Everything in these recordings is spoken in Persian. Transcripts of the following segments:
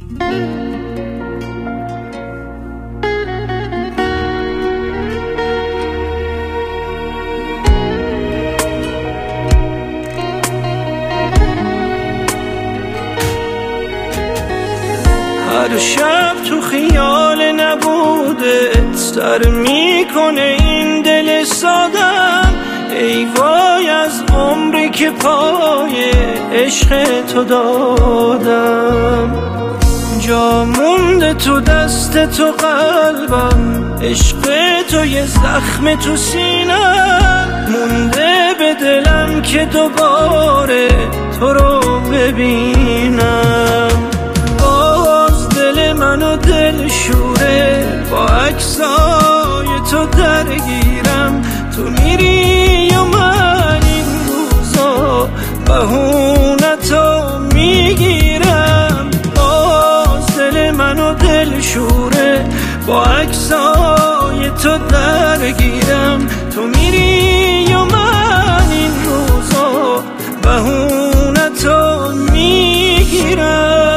هر شب تو خیال نبودت سر میکنه این دل سادم. ای وای از عمری که پای عشق تو دادم. جا مونده تو دست تو قلبم، عشق تو یه زخم تو سینم. مونده به دلم که دوباره تو رو ببینم. باز دل منو دل شوره، با عکسای تو درگیرم. تو میری و من این روزا بهونتو میگیرم. باز دل منو دل شوره، با عکسای تو درگیرم. تو میری و من این روزا بهونتو میگیرم.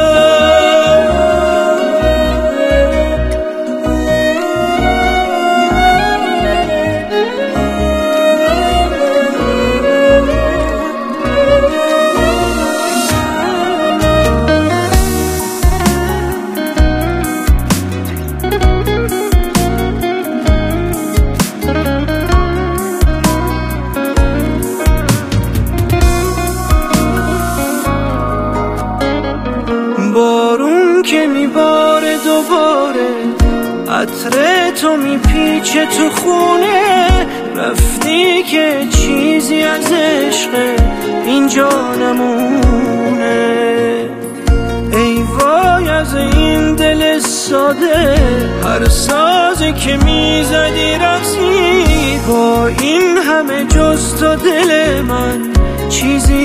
بارون که میباره دوباره، عطر تو میپیچه تو خونه. رفتی که چیزی از عشق اینجا نمونه. ای وای از این دل ساده، هر سازی که میزدی رقصید. با این همه جز تو دل من چیزی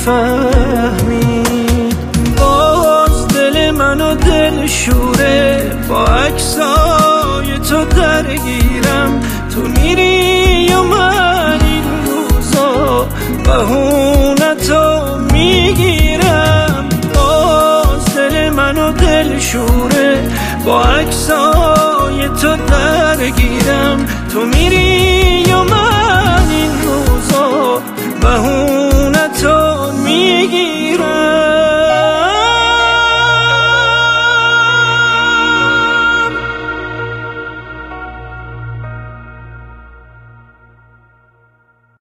نفهمید. باز دل منو دل شوره، با عکسای تو درگیرم. تو میری و من این روزا بهونتو میگیرم. باز دل منو دل شوره، با عکسای تو درگیرم. تو میری و من این روزا بهونتو میگیرم.